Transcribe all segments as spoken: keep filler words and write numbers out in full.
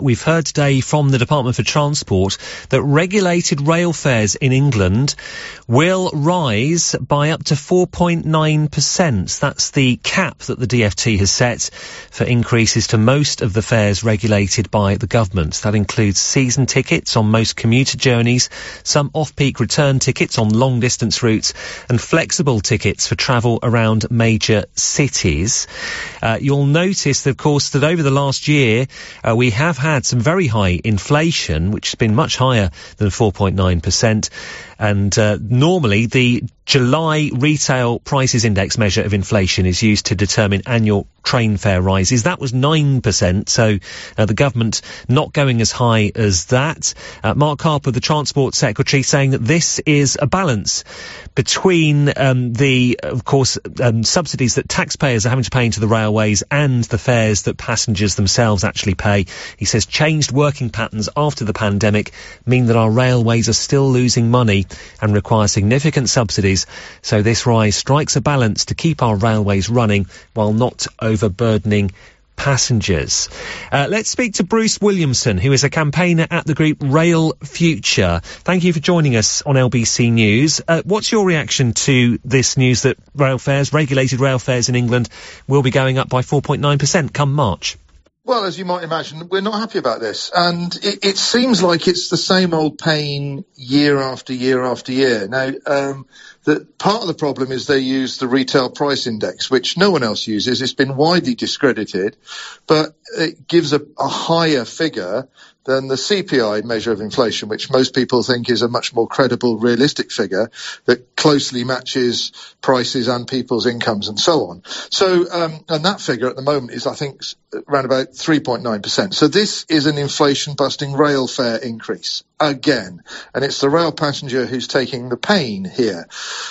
We've heard today from the Department for Transport that regulated rail fares in England will rise by up to four point nine percent. That's the cap that the D F T has set for increases to most of the fares regulated by the government. That includes season tickets on most commuter journeys, some off-peak return tickets on long-distance routes, and flexible tickets for travel around major cities. Uh, you'll notice, of course, that over the last year uh, we have had had some very high inflation, which has been much higher than four point nine percent. And uh, normally the July Retail Prices Index measure of inflation is used to determine annual train fare rises. That was nine percent, so uh, the government not going as high as that. Uh, Mark Harper, the Transport Secretary, saying that this is a balance between um, the, of course, um, subsidies that taxpayers are having to pay into the railways and the fares that passengers themselves actually pay. He says changed working patterns after the pandemic mean that our railways are still losing money and require significant subsidies, so this rise strikes a balance to keep our railways running while not overburdening passengers. Uh, let's speak to Bruce Williamson, who is a campaigner at the group Rail Future. Thank you for joining us on L B C News. Uh, what's your reaction to this news that rail fares, regulated rail fares in England, will be going up by four point nine percent come March? Well, as you might imagine, we're not happy about this. And it, it seems like it's the same old pain year after year after year. Now, um, the, part of the problem is they use the retail price index, which no one else uses. It's been widely discredited, but it gives a, a higher figure than the C P I measure of inflation, which most people think is a much more credible, realistic figure that closely matches prices and people's incomes and so on. So, um, and that figure at the moment is, I think, around about three point nine percent. So this is an inflation-busting rail fare increase again, and it's the rail passenger who's taking the pain here.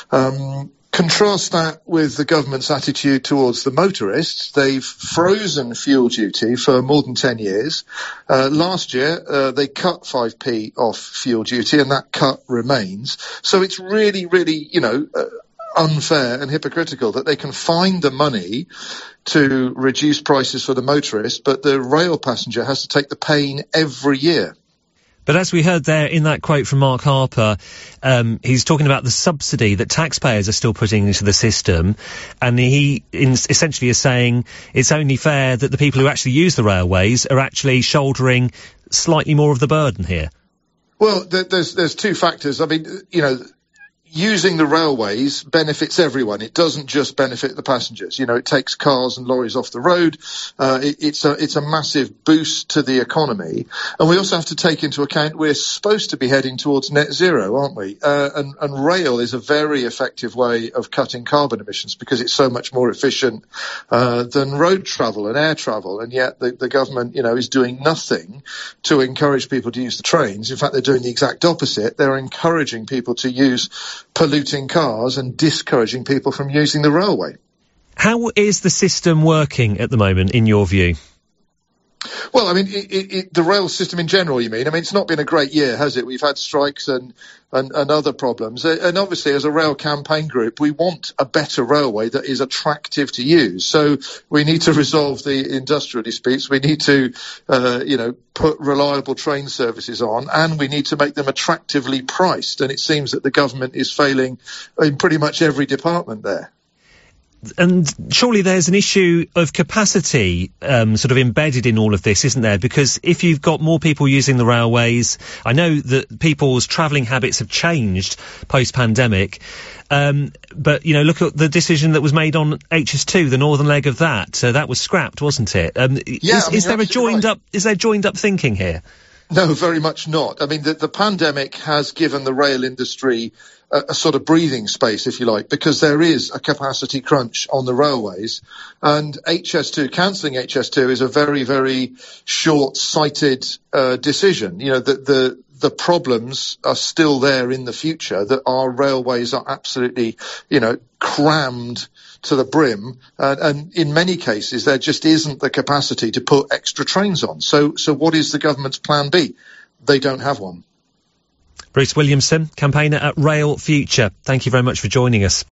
Um, Contrast that with the government's attitude towards the motorists. They've frozen fuel duty for more than ten years. Uh, last year, uh, they cut five p off fuel duty, and that cut remains. So it's really, really, you know, uh, unfair and hypocritical that they can find the money to reduce prices for the motorist, but the rail passenger has to take the pain every year. But as we heard there in that quote from Mark Harper, um, he's talking about the subsidy that taxpayers are still putting into the system, and he in, essentially is saying it's only fair that the people who actually use the railways are actually shouldering slightly more of the burden here. Well, there, there's there's two factors. I mean, you know, using the railways benefits everyone. It doesn't just benefit the passengers. You know, it takes cars and lorries off the road. Uh, it, it's a, it's a massive boost to the economy. And we also have to take into account we're supposed to be heading towards net zero, aren't we? Uh, and, and rail is a very effective way of cutting carbon emissions because it's so much more efficient, uh, than road travel and air travel. And yet the, the government, you know, is doing nothing to encourage people to use the trains. In fact, they're doing the exact opposite. They're encouraging people to use polluting cars and discouraging people from using the railway. How is the system working at the moment, in your view? Well, I mean, it, it, it, the rail system in general, you mean? I mean, it's not been a great year, has it? We've had strikes and, and, and other problems. And obviously, as a rail campaign group, we want a better railway that is attractive to use. So we need to resolve the industrial disputes. We need to, uh, you know, put reliable train services on, and we need to make them attractively priced. And it seems that the government is failing in pretty much every department there. And surely there's an issue of capacity um, sort of embedded in all of this, isn't there? Because if you've got more people using the railways, I know that people's travelling habits have changed post-pandemic, um, but, you know, look at the decision that was made on H S two, the northern leg of that. Uh, that was scrapped, wasn't it? Um, yeah, is, I mean, is there a joined right. up? Is there joined up thinking here? No, very much not. I mean, the, the pandemic has given the rail industry a, a sort of breathing space, if you like, because there is a capacity crunch on the railways. And H S two, cancelling H S two is a very, very short-sighted uh, decision. You know, the, the the problems are still there in the future, that our railways are absolutely, you know, crammed to the brim, uh, and in many cases there just isn't the capacity to put extra trains on. So, so what is the government's plan B? They don't have one. Bruce Williamson, campaigner at Rail Future. Thank you very much for joining us.